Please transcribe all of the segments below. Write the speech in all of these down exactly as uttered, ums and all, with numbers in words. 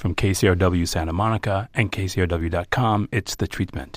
From K C R W Santa Monica and K C R W dot com, it's The Treatment.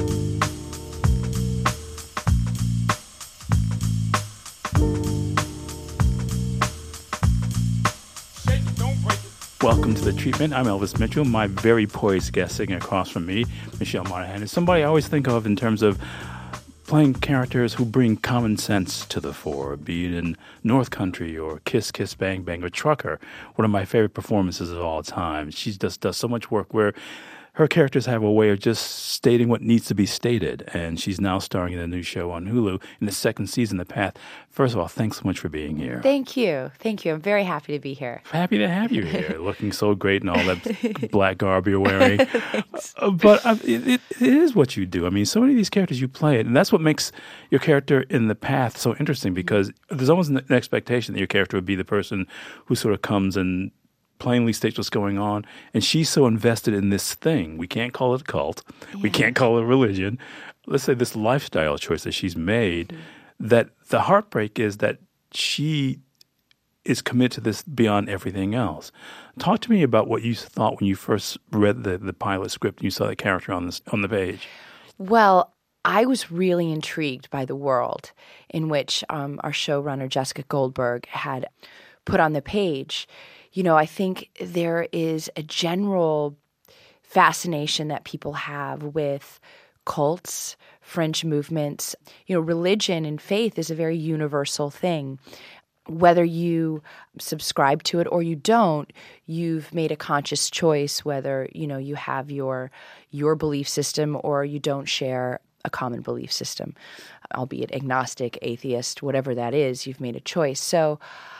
Welcome to The Treatment. I'm Elvis Mitchell. My very poised guest sitting across from me, Michelle Monaghan, is somebody I always think of in terms of playing characters who bring common sense to the fore, be it in North Country or Kiss Kiss Bang Bang or Trucker, one of my favorite performances of all time. She just does so much work where her characters have a way of just stating what needs to be stated, and she's now starring in a new show on Hulu in the second season, The Path. First of all, thanks so much for being here. Thank you. Thank you. I'm very happy to be here. Happy to have you here, looking so great in all that black garb you're wearing. Thanks. Uh, but uh, it, it, it is what you do. I mean, so many of these characters you play, and that's what makes your character in The Path so interesting, because there's almost an expectation that your character would be the person who sort of comes and plainly states what's going on, and she's so invested in this thing. We can't call it a cult. Yeah. We can't call it a religion. Let's say this lifestyle choice that she's made, mm-hmm. that the heartbreak is that she is committed to this beyond everything else. Talk to me about what you thought when you first read the, the pilot script and you saw the character on this on the page. Well, I was really intrigued by the world in which um, our showrunner, Jessica Goldberg, had put on the page. You know, I think there is a general fascination that people have with cults, fringe movements. You know, religion and faith is a very universal thing. Whether you subscribe to it or you don't, you've made a conscious choice whether, you know, you have your your belief system or you don't share a common belief system, albeit agnostic, atheist, whatever that is, you've made a choice. So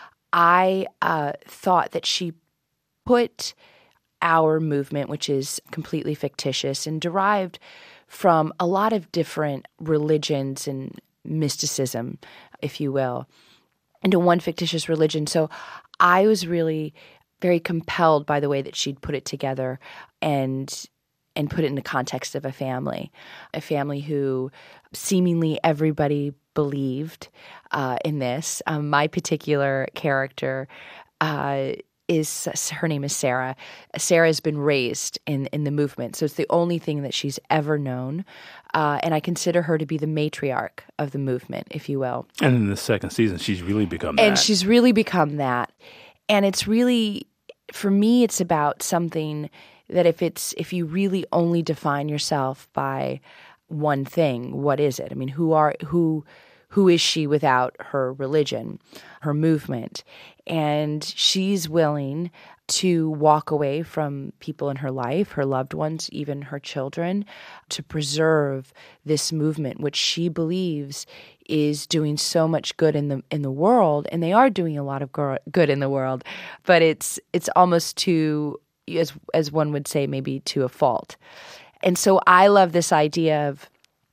I uh, thought that she put our movement, which is completely fictitious and derived from a lot of different religions and mysticism, if you will, into one fictitious religion. So I was really very compelled by the way that she'd put it together and and put it in the context of a family, a family who seemingly everybody believed uh, in this. Um, my particular character uh, is, her name is Sarah. Sarah has been raised in, in the movement, so it's the only thing that she's ever known. Uh, and I consider her to be the matriarch of the movement, if you will. And in the second season, she's really become that. And she's really become that. And it's really, for me, it's about something that if it's if you really only define yourself by one thing, what is it? I mean, who are who who is she without her religion, her movement? And she's willing to walk away from people in her life, her loved ones, even her children, to preserve this movement, which she believes is doing so much good in the in the world, and they are doing a lot of good in the world, but it's it's almost to, as as one would say, maybe to a fault. And so I love this idea of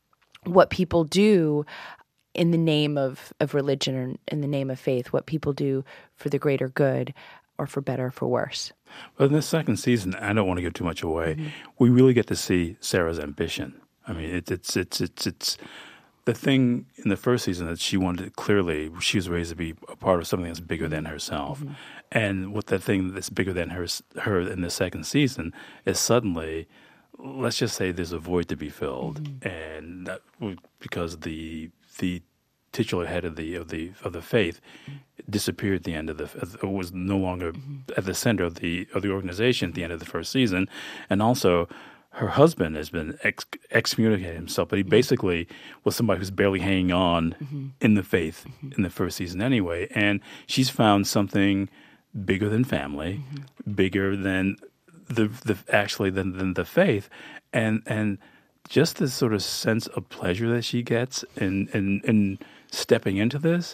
what people do in the name of, of religion or in the name of faith, what people do for the greater good or for better or for worse. But in the second season, I don't want to give too much away, Mm-hmm. we really get to see Sarah's ambition. I mean, it, it's it's it's it's the thing in the first season that she wanted, clearly, she was raised to be a part of something that's bigger than herself. Mm-hmm. And what the thing that's bigger than her, her in the second season is suddenly, let's just say there's a void to be filled. Mm-hmm. And that, because the the titular head of the of the of the faith disappeared at the end of the it was no longer mm-hmm. at the center of the of the organization at the end of the first season, and also her husband has been ex- excommunicated himself, but he mm-hmm. basically was somebody who's barely hanging on mm-hmm. in the faith mm-hmm. in the first season anyway, and she's found something bigger than family, mm-hmm. bigger than the the actually than than the faith, and and just this sort of sense of pleasure that she gets in in, in stepping into this.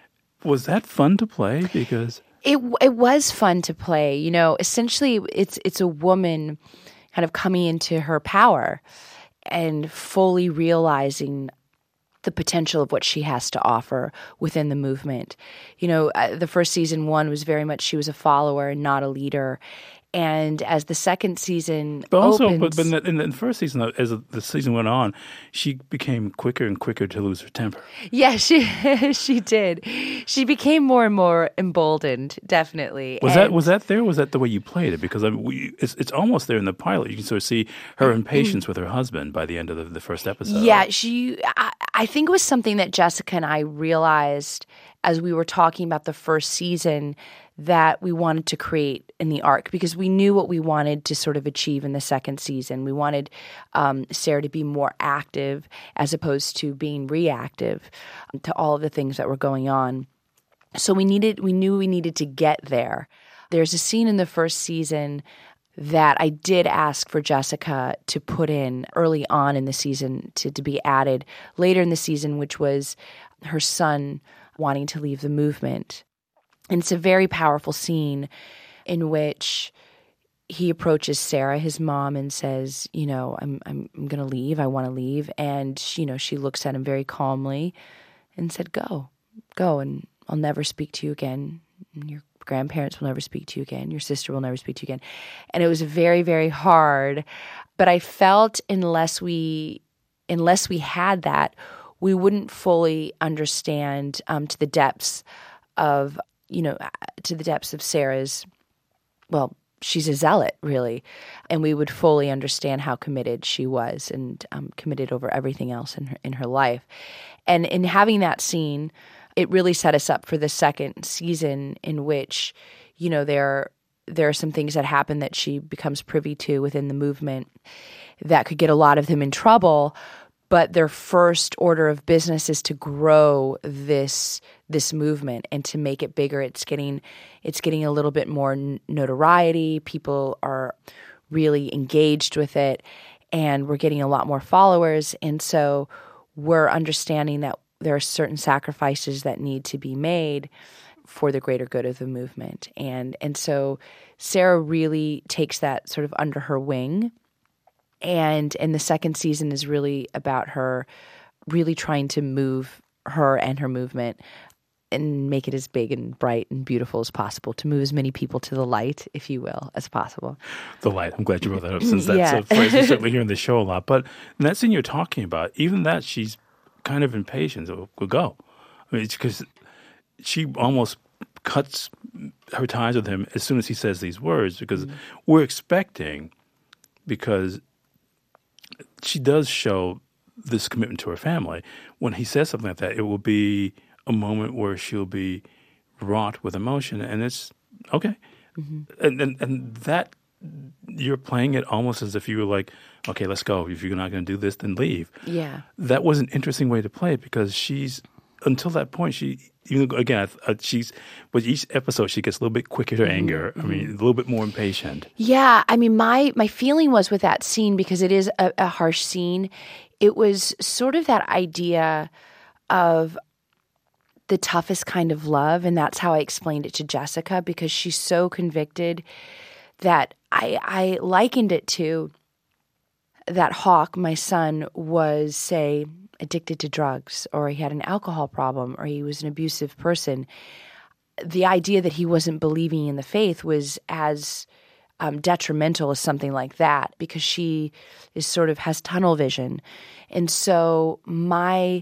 Was that fun to play? Because it it was fun to play. You know, essentially, it's it's a woman kind of coming into her power and fully realizing the potential of what she has to offer within the movement. You know, uh, the first season one was very much she was a follower and not a leader. And as the second season But also, opens, but, but in, the, in the first season, as the season went on, she became quicker and quicker to lose her temper. Yeah, she she did. She became more and more emboldened, definitely. Was and that was that there? Or was that the way you played it? Because I mean, we, it's it's almost there in the pilot. You can sort of see her impatience with her husband by the end of the, the first episode. Yeah, she. I, I think it was something that Jessica and I realized as we were talking about the first season that we wanted to create in the arc, because we knew what we wanted to sort of achieve in the second season. We wanted um, Sarah to be more active as opposed to being reactive to all of the things that were going on. So we needed, we knew we needed to get there. There's a scene in the first season that I did ask for Jessica to put in early on in the season to, to be added later in the season, which was her son wanting to leave the movement. And it's a very powerful scene in which he approaches Sarah, his mom, and says, you know, I'm I'm, I'm going to leave. I want to leave. And, you know, she looks at him very calmly and said, go, go, and I'll never speak to you again. Your grandparents will never speak to you again. Your sister will never speak to you again. And it was very, very hard. But I felt unless we, unless we had that, we wouldn't fully understand um, to the depths of you know, to the depths of Sarah's, well, she's a zealot, really. And we would fully understand how committed she was and um, committed over everything else in her, in her life. And in having that scene, it really set us up for the second season in which, you know, there, there are some things that happen that she becomes privy to within the movement that could get a lot of them in trouble. But their first order of business is to grow this this movement and to make it bigger. It's getting it's getting a little bit more notoriety. People are really engaged with it, and we're getting a lot more followers. And so we're understanding that there are certain sacrifices that need to be made for the greater good of the movement. And and so Sarah really takes that sort of under her wing. And and the second season is really about her really trying to move her and her movement and make it as big and bright and beautiful as possible, to move as many people to the light, if you will, as possible. The light. I'm glad you brought that up, since that's yeah. a phrase we certainly hear in the show a lot. But in that scene you're talking about, even that, she's kind of impatient. So we'll go. I mean, it's because she almost cuts her ties with him as soon as he says these words, because mm-hmm. we're expecting, because she does show this commitment to her family. When he says something like that, it will be a moment where she'll be wrought with emotion, and it's okay. Mm-hmm. And, and and that, you're playing it almost as if you were like, okay, let's go. If you're not going to do this, then leave. Yeah. That was an interesting way to play it, because she's, until that point, she, even again, uh, she's, with each episode, she gets a little bit quicker to anger. Mm-hmm. I mean, a little bit more impatient. Yeah. I mean, my, my feeling was with that scene, because it is a, a harsh scene, it was sort of that idea of the toughest kind of love. And that's how I explained it to Jessica, because she's so convicted that I, I likened it to that Hawk, my son, was, say, addicted to drugs, or he had an alcohol problem, or he was an abusive person. The idea that he wasn't believing in the faith was as um, detrimental as something like that, because she is sort of has tunnel vision. And so my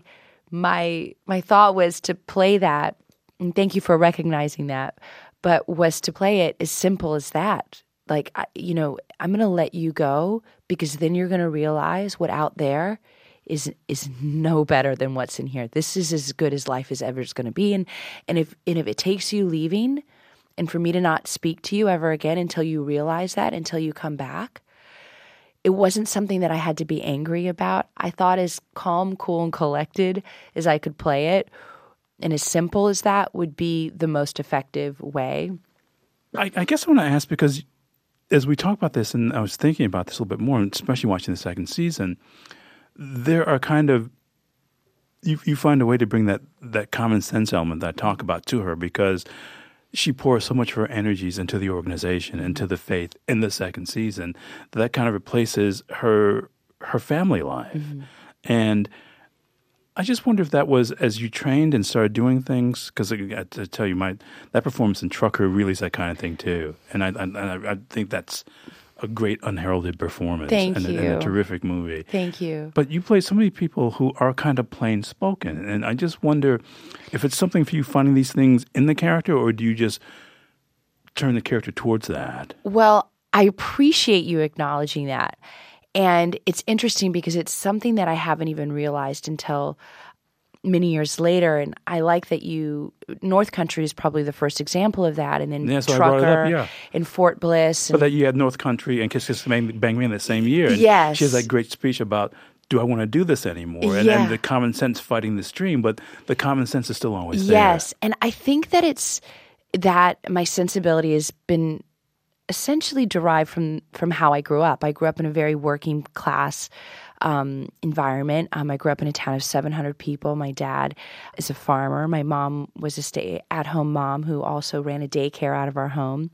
my my thought was to play that, and thank you for recognizing that, but was to play it as simple as that. Like, you know, I'm going to let you go, because then you're going to realize what out there is is no better than what's in here. This is as good as life is ever is going to be. And and if and if it takes you leaving, and for me to not speak to you ever again until you realize that, until you come back, it wasn't something that I had to be angry about. I thought as calm, cool, and collected as I could play it, and as simple as that, would be the most effective way. I, I guess I want to ask, because as we talk about this, and I was thinking about this a little bit more, especially watching the second season, there are kind of, you you find a way to bring that, that common sense element that I talk about to her, because she pours so much of her energies into the organization, into the faith in the second season, that, that kind of replaces her her family life. Mm-hmm. And I just wonder if that was as you trained and started doing things, because I got to tell you, my that performance in Trucker really is that kind of thing too, and I and I, I think that's a great unheralded performance. Thank and, you. and a terrific movie. Thank you. But you play so many people who are kind of plain spoken, and I just wonder if it's something for you finding these things in the character, or do you just turn the character towards that? Well, I appreciate you acknowledging that. And it's interesting because it's something that I haven't even realized until many years later. And I like that you, North Country is probably the first example of that. And then Yeah, so I Trucker brought it up, yeah. and Fort Bliss. But And, that you had North Country and Kiss Kiss Bang Bang Me in the same year. And Yes. she has that great speech about, do I want to do this anymore? And, Yeah. and the common sense fighting the stream, but the common sense is still always there. Yes. And I think that it's that my sensibility has been essentially derived from from how I grew up. I grew up in a very working class um, environment. Um, I grew up in a town of seven hundred people. My dad is a farmer. My mom was a stay-at-home mom who also ran a daycare out of our home.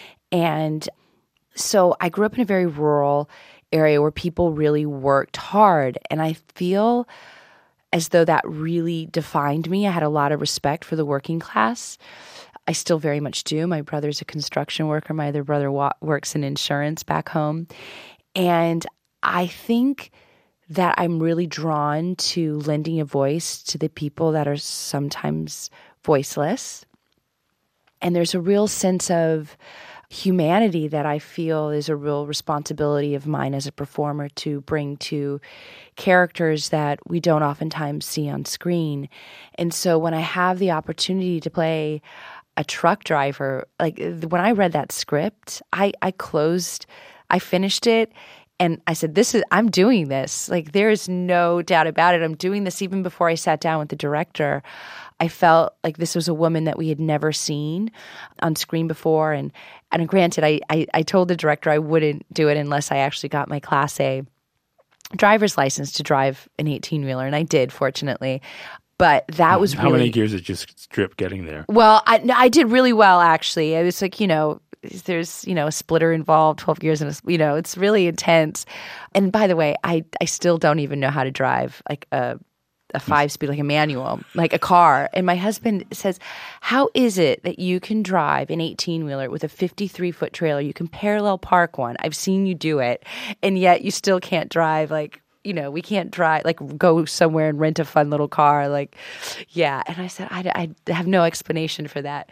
And so I grew up in a very rural area where people really worked hard. And I feel as though that really defined me. I had a lot of respect for the working class. I still very much do. My brother's a construction worker. My other brother wa- works in insurance back home. And I think that I'm really drawn to lending a voice to the people that are sometimes voiceless. And there's a real sense of humanity that I feel is a real responsibility of mine as a performer to bring to characters that we don't oftentimes see on screen. And so when I have the opportunity to play a truck driver, like when I read that script, I, I closed, I finished it, and I said, "This is, I'm doing this. Like, there is no doubt about it. I'm doing this." Even before I sat down with the director, I felt like this was a woman that we had never seen on screen before. And and granted, I, I, I told the director I wouldn't do it unless I actually got my Class A driver's license to drive an eighteen-wheeler, and I did, fortunately. But that was How really... many gears did you strip getting there? Well, I, I did really well, actually. It was like, you know, there's, you know, a splitter involved, twelve gears, and, a, you know, it's really intense. And by the way, I, I still don't even know how to drive like a, a five-speed, like a manual, like a car. And my husband says, how is it that you can drive an eighteen-wheeler with a fifty-three-foot trailer? You can parallel park one. I've seen you do it. And yet you still can't drive like... You know, we can't drive, like go somewhere and rent a fun little car. Like, yeah. And I said, I, I have no explanation for that.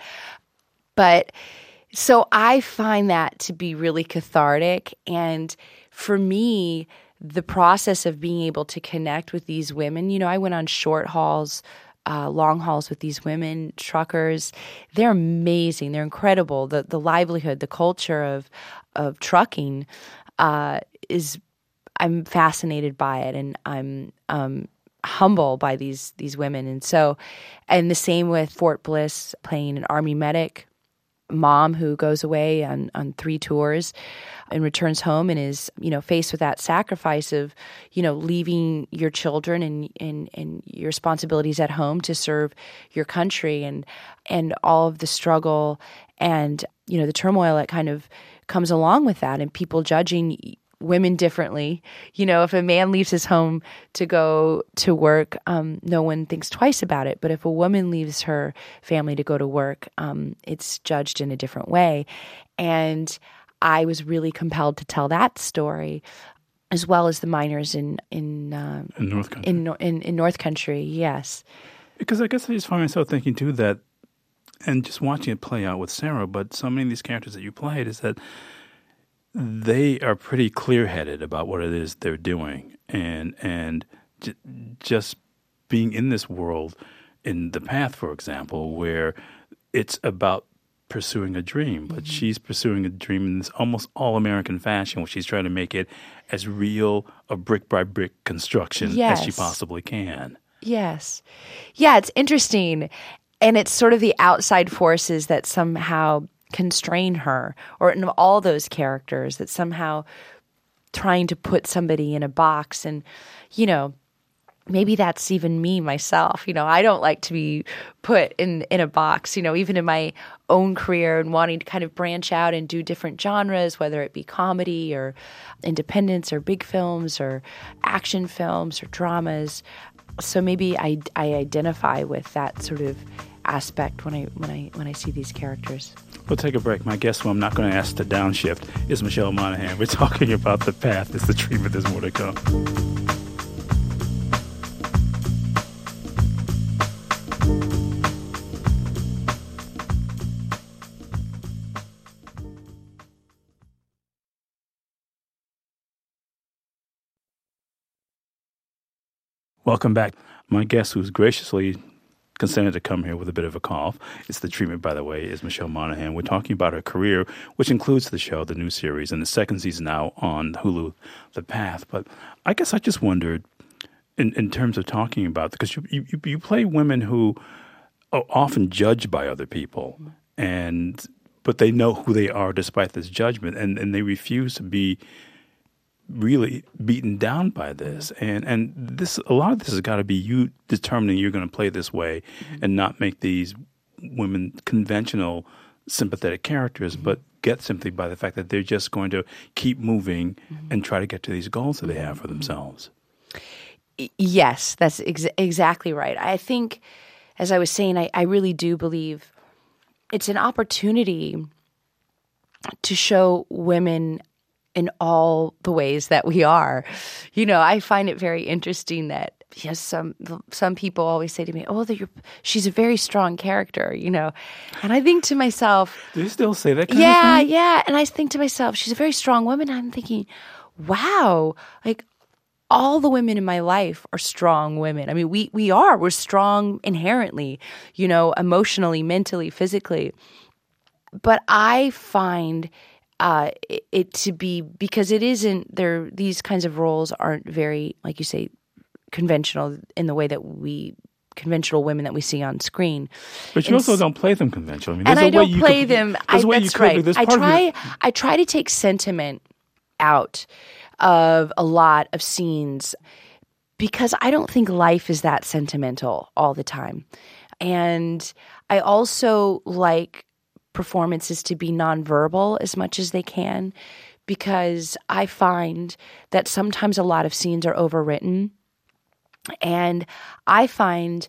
But so I find that to be really cathartic. And for me, the process of being able to connect with these women, you know, I went on short hauls, uh, long hauls with these women, truckers. They're amazing. They're incredible. The the livelihood, the culture of, of trucking uh, is I'm fascinated by it, and I'm um, humble by these these women. And so, and the same with Fort Bliss, playing an Army medic mom who goes away on, on three tours and returns home and is, you know, faced with that sacrifice of, you know, leaving your children and, and, and your responsibilities at home to serve your country, and and all of the struggle and, you know, the turmoil that kind of comes along with that, and people judging women differently. You know, if a man leaves his home to go to work, um, no one thinks twice about it. But if a woman leaves her family to go to work, um, it's judged in a different way. And I was really compelled to tell that story, as well as the miners in in uh, in North Country. In, in in North Country, yes. Because I guess I just find myself thinking too that, and just watching it play out with Sarah, but so many of these characters that you played is that they are pretty clear-headed about what it is they're doing, and and j- just being in this world, in The Path, for example, where it's about pursuing a dream, but mm-hmm. she's pursuing a dream in this almost all-American fashion, where she's trying to make it as real a brick-by-brick construction yes. as she possibly can. Yes. Yeah, it's interesting, and it's sort of the outside forces that somehow constrain her, or in all those characters that somehow trying to put somebody in a box. And, you know, maybe that's even me myself. You know, I don't like to be put in, in a box, you know, even in my own career, and wanting to kind of branch out and do different genres, whether it be comedy or independence or big films or action films or dramas. so maybe I, I identify with that sort of aspect when I when I when I see these characters. We'll take a break. My guest, who I'm not going to ask to downshift, is Michelle Monaghan. We're talking about The Path. It's the treatment. There's more to come. Welcome back. My guest, who's graciously consented to come here with a bit of a cough, it's the treatment, by the way, is Michelle Monaghan. We're talking about her career, which includes the show, the new series, and the second season now on Hulu, The Path. But I guess I just wondered, in, in terms of talking about, because you, you, you play women who are often judged by other people, and but they know who they are despite this judgment, and, and they refuse to be really beaten down by this. And and this a lot of this has got to be you determining you're going to play this way mm-hmm. and not make these women conventional sympathetic characters, mm-hmm. but get simply by the fact that they're just going to keep moving mm-hmm. and try to get to these goals that they have for themselves. Yes, that's ex- exactly right. I think, as I was saying, I, I really do believe it's an opportunity to show women in all the ways that we are. You know, I find it very interesting that yes, some some people always say to me, "Oh, that you're, she's a very strong character," you know. And I think to myself, do you still say that kind yeah, of thing? Yeah, and I think to myself, she's a very strong woman. I'm thinking, wow, like all the women in my life are strong women. I mean, we we are. We're strong inherently, you know, emotionally, mentally, physically. But I find Uh, it, it to be, because it isn't there, these kinds of roles aren't very, like you say, conventional in the way that we, conventional women that we see on screen. But you and also don't play them conventional. I mean, and I don't play could, them. I, that's right. I try, your... I try to take sentiment out of a lot of scenes because I don't think life is that sentimental all the time. And I also like performances to be nonverbal as much as they can, because I find that sometimes a lot of scenes are overwritten. And I find,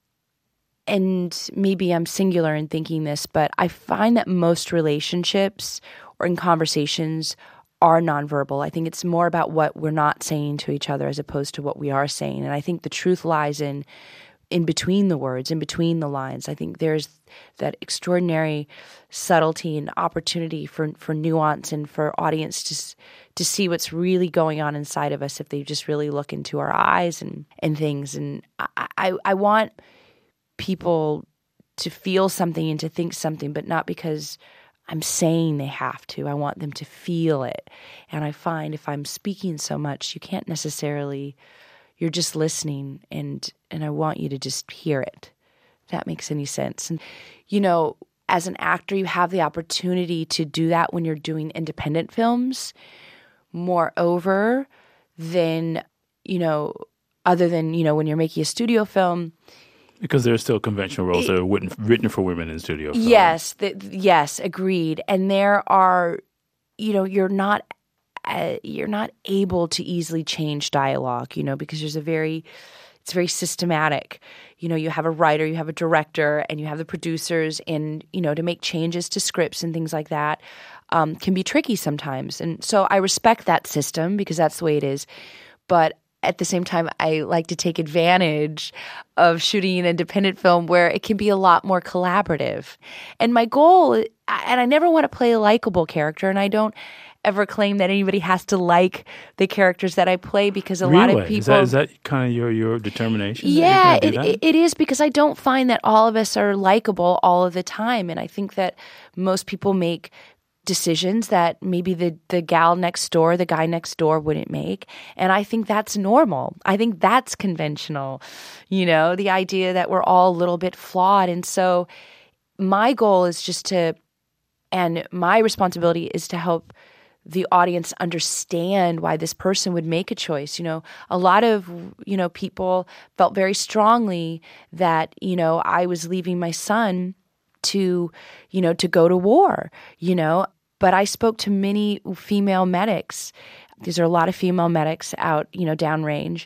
and maybe I'm singular in thinking this, but I find that most relationships or in conversations are nonverbal. I think it's more about what we're not saying to each other as opposed to what we are saying. And I think the truth lies in in between the words, in between the lines. I think there's that extraordinary subtlety and opportunity for, for nuance and for audience to to see what's really going on inside of us if they just really look into our eyes and, and things. And I, I, I want people to feel something and to think something, but not because I'm saying they have to. I want them to feel it. And I find if I'm speaking so much, you can't necessarily... You're just listening, and and I want you to just hear it. If that makes any sense. And, you know, as an actor, you have the opportunity to do that when you're doing independent films. Moreover, than, you know, other than, you know, when you're making a studio film. Because there are still conventional roles that are written, written for women in studio films. Yes, the, yes, agreed. And there are, you know, you're not... Uh, you're not able to easily change dialogue, you know, because there's a very, it's very systematic. You know, you have a writer, you have a director, and you have the producers, and, you know, to make changes to scripts and things like that um, can be tricky sometimes. And so I respect that system because that's the way it is. But at the same time, I like to take advantage of shooting an independent film where it can be a lot more collaborative. And my goal, and I never want to play a likable character, and I don't ever claim that anybody has to like the characters that I play, because a really? lot of people... Is that, is that kind of your, your determination? Yeah, it, it, it is, because I don't find that all of us are likable all of the time. And I think that most people make decisions that maybe the, the gal next door, the guy next door wouldn't make. And I think that's normal. I think that's conventional. You know, the idea that we're all a little bit flawed. And so my goal is just to, and my responsibility is to help the audience understand why this person would make a choice. You know, a lot of, you know, people felt very strongly that, you know, I was leaving my son to, you know, to go to war, you know, but I spoke to many female medics. These are a lot of female medics out, you know, downrange.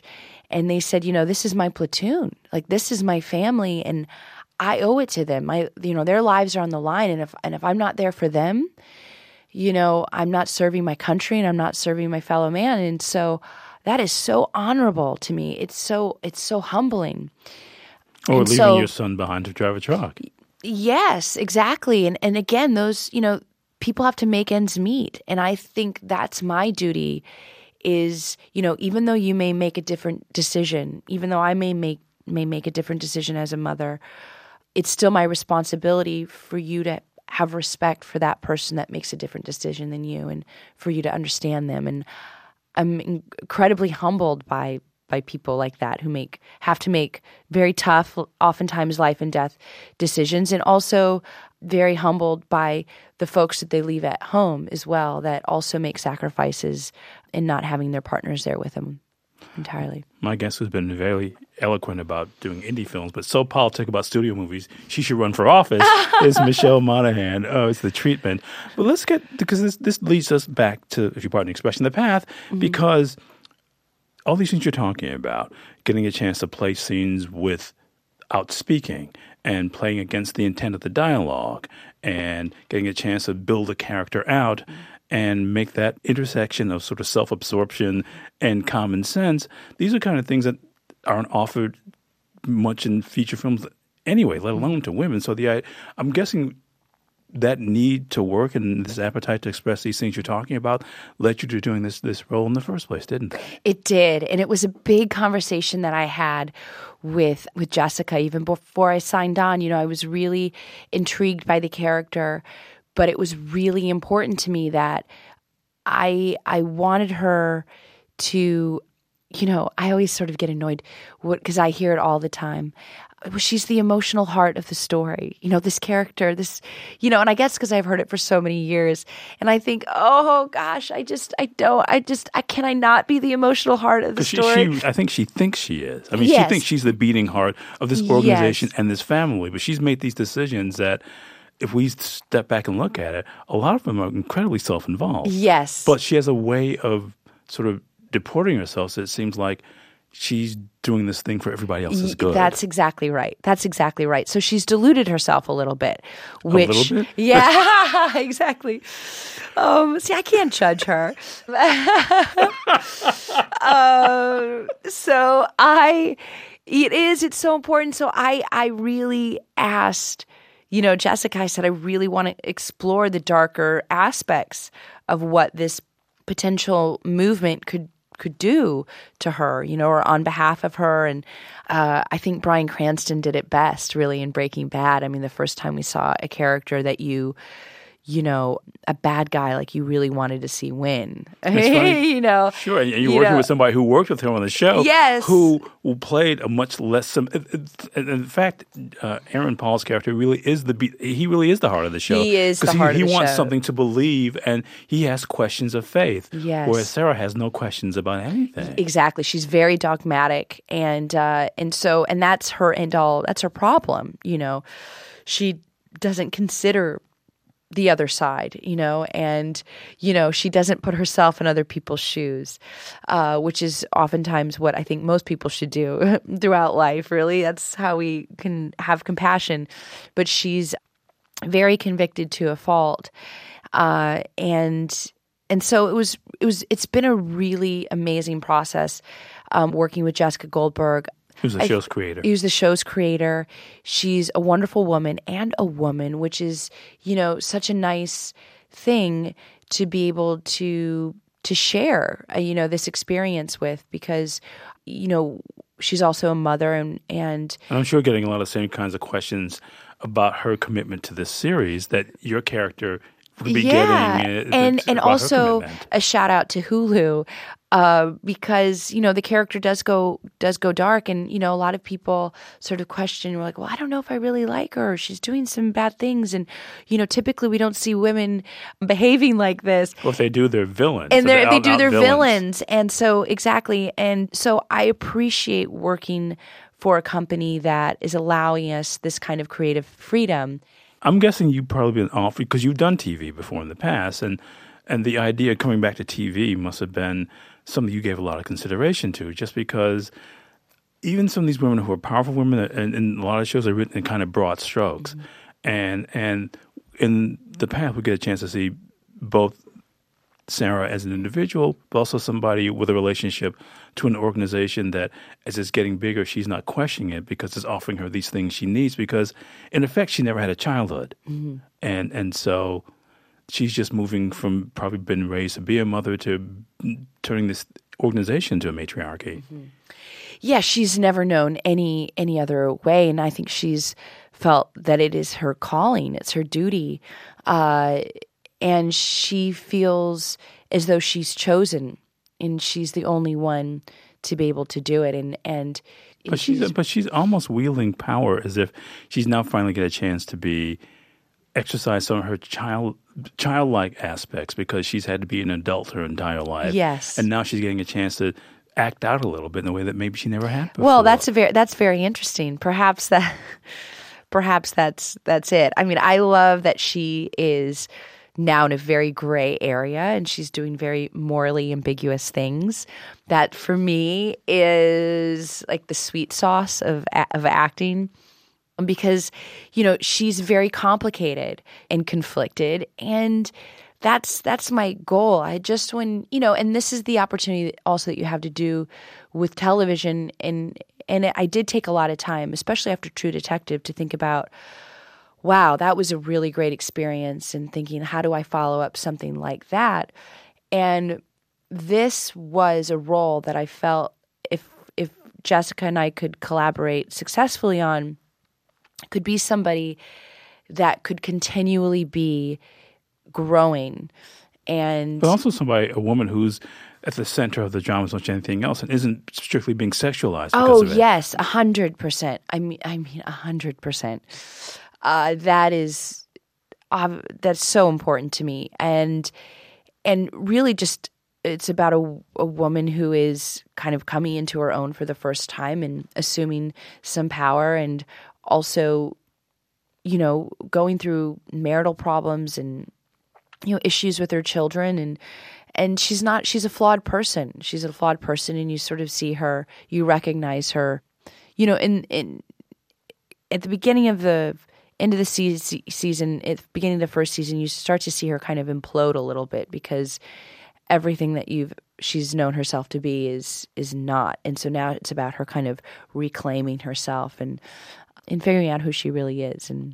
And they said, you know, this is my platoon. Like, this is my family, and I owe it to them. My, you know, their lives are on the line, and if and if I'm not there for them, you know, I'm not serving my country, and I'm not serving my fellow man. And so that is so honorable to me. It's so it's so humbling. Or and leaving so, your son behind to drive a truck. Yes, exactly. And and again, those, you know, people have to make ends meet. And I think that's my duty is, you know, even though you may make a different decision, even though I may make may make a different decision as a mother, it's still my responsibility for you to have respect for that person that makes a different decision than you, and for you to understand them. And I'm incredibly humbled by by people like that who make have to make very tough, oftentimes life and death decisions, and also very humbled by the folks that they leave at home as well, that also make sacrifices in not having their partners there with them entirely. My guest has been very eloquent about doing indie films, but so politic about studio movies, she should run for office, is Michelle Monaghan. Oh, it's the treatment. But let's get, because this, this leads us back to, if you pardon the expression, the path, mm-hmm. because all these things you're talking about, getting a chance to play scenes without speaking and playing against the intent of the dialogue and getting a chance to build a character out and make that intersection of sort of self-absorption and common sense, these are kind of things that aren't offered much in feature films anyway, let alone to women. So the I'm guessing that need to work and this appetite to express these things you're talking about led you to doing this this role in the first place, didn't it? It did. And it was a big conversation that I had with with Jessica even before I signed on. You know, I was really intrigued by the character, but it was really important to me that I I wanted her to, you know, I always sort of get annoyed because I hear it all the time. She's the emotional heart of the story. You know, this character, this, you know, and I guess because I've heard it for so many years. And I think, oh, gosh, I just, I don't, I just, I can I not be the emotional heart of the story? She, she, I think she thinks she is. I mean, yes. she thinks she's the beating heart of this organization yes. and this family. But she's made these decisions that, if we step back and look at it, a lot of them are incredibly self-involved. Yes. But she has a way of sort of deporting herself, so it seems like she's doing this thing for everybody else's good. That's exactly right. That's exactly right. So she's deluded herself a little bit. Which, a little bit? Yeah, exactly. Um, see, I can't judge her. uh, so I, it is, it's so important. So I, I really asked, you know, Jessica, I said, I really want to explore the darker aspects of what this potential movement could could do to her, you know, or on behalf of her. And uh, I think Bryan Cranston did it best, really, in Breaking Bad. I mean, the first time we saw a character that you, you know, a bad guy like you really wanted to see win. you know, sure. And you're you working know. with somebody who worked with him on the show, yes, who, who played a much less. In fact, uh, Aaron Paul's character really is the he really is the heart of the show. He is the he, heart he of the show. He wants something to believe, and he has questions of faith. Yes, whereas Sarah has no questions about anything. Exactly, she's very dogmatic, and uh, and so and that's her end all. That's her problem. You know, she doesn't consider the other side, you know, and, you know, she doesn't put herself in other people's shoes, uh, which is oftentimes what I think most people should do throughout life, really. That's how we can have compassion. But she's very convicted to a fault. Uh, and and so it was, it was, it's been a really amazing process um, working with Jessica Goldberg. Who's the show's creator? Who's the show's creator. She's a wonderful woman and a woman, which is, you know, such a nice thing to be able to to share, uh, you know, this experience with, because, you know, she's also a mother, and and I'm sure getting a lot of the same kinds of questions about her commitment to this series that your character would be yeah. getting. Uh, and and also a shout out to Hulu. Uh, because, you know, the character does go does go dark, and, you know, a lot of people sort of question, we're like, well, I don't know if I really like her. She's doing some bad things. And, you know, typically we don't see women behaving like this. Well, if they do, they're villains. And so they're, they're they do, they're villains. villains. And so, exactly. And so I appreciate working for a company that is allowing us this kind of creative freedom. I'm guessing you've probably been offered, because you've done T V before in the past, and and the idea of coming back to T V must have been something you gave a lot of consideration to, just because even some of these women who are powerful women, and, and a lot of shows are written in kind of broad strokes. Mm-hmm. And and in the path, we get a chance to see both Sarah as an individual, but also somebody with a relationship to an organization that, as it's getting bigger, she's not questioning it because it's offering her these things she needs because, in effect, she never had a childhood. Mm-hmm. And and so she's just moving from probably been raised to be a mother to turning this organization into a matriarchy. Mm-hmm. Yeah, she's never known any any other way, and I think she's felt that it is her calling, it's her duty, uh, and she feels as though she's chosen, and she's the only one to be able to do it. And and but she's, she's but she's almost wielding power as if she's now finally get a chance to be exercise some of her child childlike aspects because she's had to be an adult her entire life. Yes, and now she's getting a chance to act out a little bit in a way that maybe she never had before. Well, that's a very that's very interesting. Perhaps that. Perhaps that's that's it. I mean, I love that she is now in a very gray area and she's doing very morally ambiguous things. That for me is like the sweet sauce of of acting, because you know she's very complicated and conflicted, and that's that's my goal. I just when you know, and this is the opportunity also that you have to do with television. And And I did take a lot of time, especially after True Detective, to think about, wow, that was a really great experience, and thinking, how do I follow up something like that? And this was a role that I felt if if Jessica and I could collaborate successfully on, could be somebody that could continually be growing. And but also somebody, a woman who's at the center of the drama as much as anything else, and isn't strictly being sexualized. Oh of it. yes, a hundred percent. I mean, I mean, a hundred percent. That is, uh, that's so important to me, and and really, just it's about a, a woman who is kind of coming into her own for the first time and assuming some power, and also, you know, going through marital problems and you know issues with her children. And. And she's not, she's a flawed person. She's a flawed person, and you sort of see her, you recognize her, you know, in, in at the beginning of the, end of the se- season, at the beginning of the first season, you start to see her kind of implode a little bit because everything that you've, she's known herself to be is, is not. And so now it's about her kind of reclaiming herself and, and figuring out who she really is, and,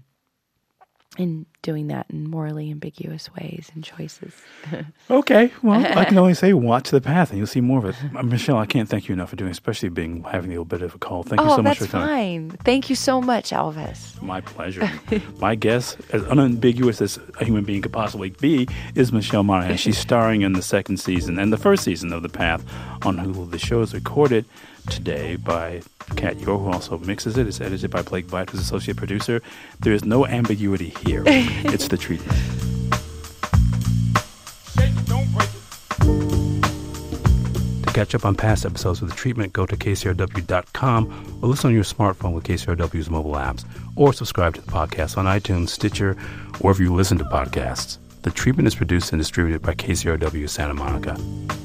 and doing that in morally ambiguous ways and choices. Okay. Well, I can only say watch The Path and you'll see more of it. Michelle, I can't thank you enough for doing, especially being having a little bit of a call. Thank oh, you so much for coming. coming. That's fine. Thank you so much, Elvis. My pleasure. My guest, as unambiguous as a human being could possibly be, is Michelle Monaghan. She's starring in the second season and the first season of The Path on Hulu. The show is recorded today by Kat Yor, who also mixes it. It's edited by Blake White, who's associate producer. There is no ambiguity here. It's The Treatment. To catch up on past episodes of The Treatment, go to K C R W dot com or listen on your smartphone with K C R W's mobile apps, or subscribe to the podcast on iTunes, Stitcher, wherever you listen to podcasts. The Treatment is produced and distributed by K C R W Santa Monica.